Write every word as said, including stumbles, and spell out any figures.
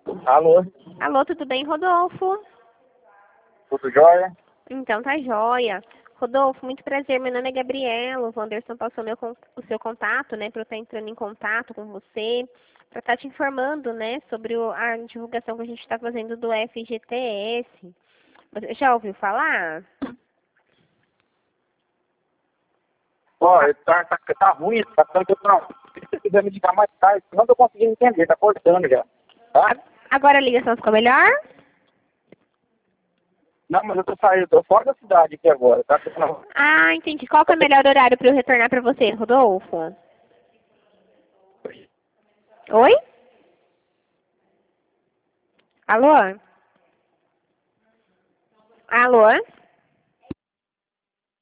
Alô, Alô, tudo bem, Rodolfo? tudo jóia? Então tá joia. Rodolfo, muito prazer. Meu nome é Gabriela. O Wanderson passou meu, con- o seu contato, né, para eu estar entrando em contato com você, para estar te informando, né, sobre o- a divulgação que a gente está fazendo do F G T S. Você já ouviu falar? Ó, Ah, tá, tá, tá ruim, tá tanto não. Se você quiser me ligar mais tarde, não tô conseguindo entender, tá cortando já. Tá? a- agora a ligação ficou melhor? Não, mas eu tô saindo, tô fora da cidade aqui agora, tá? Tô na- Ah, entendi. Qual que é o melhor horário para eu retornar para você, Rodolfo? Oi? Alô? Alô?